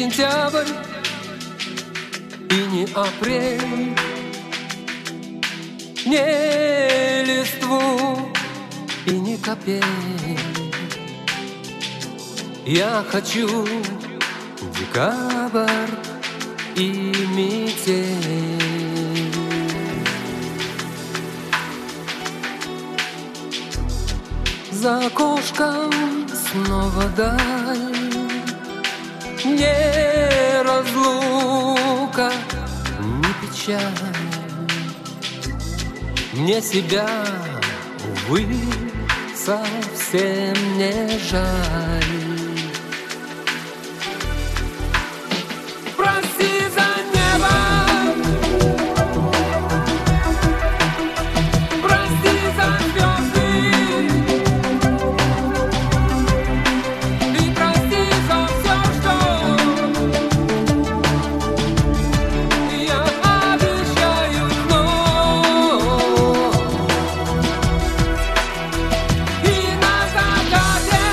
сентябрь, и не апрель, не листву и не капель. Я хочу декабрь и метель. За окошком снова даль, не разлука, не печаль. Мне себя, увы, совсем не жаль. Прости за небо, прости за звезды, и прости за все, что я обещаю вновь. И на закате,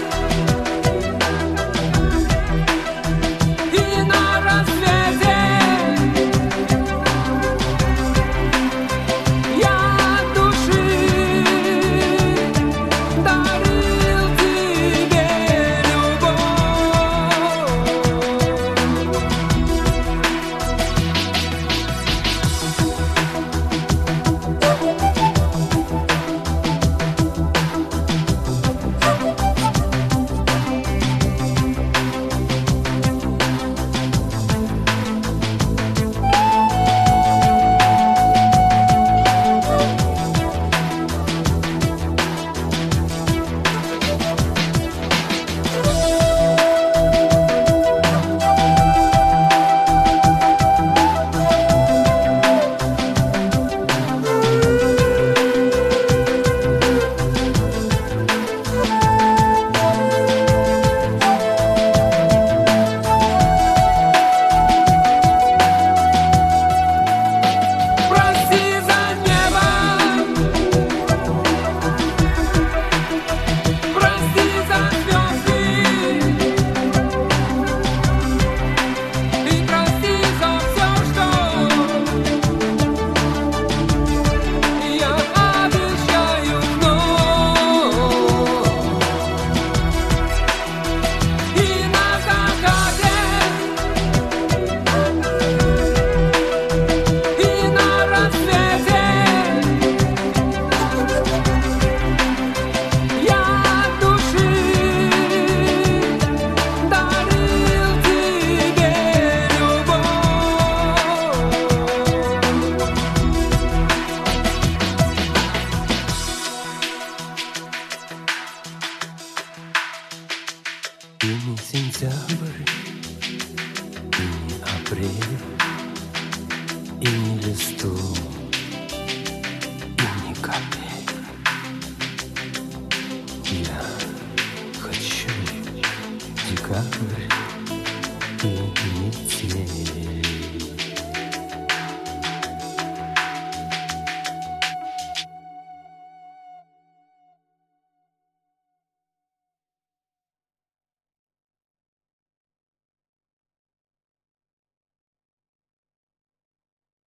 и на рассвете я от души дарил тебе и не сентябрь, и не апрель, и не листву.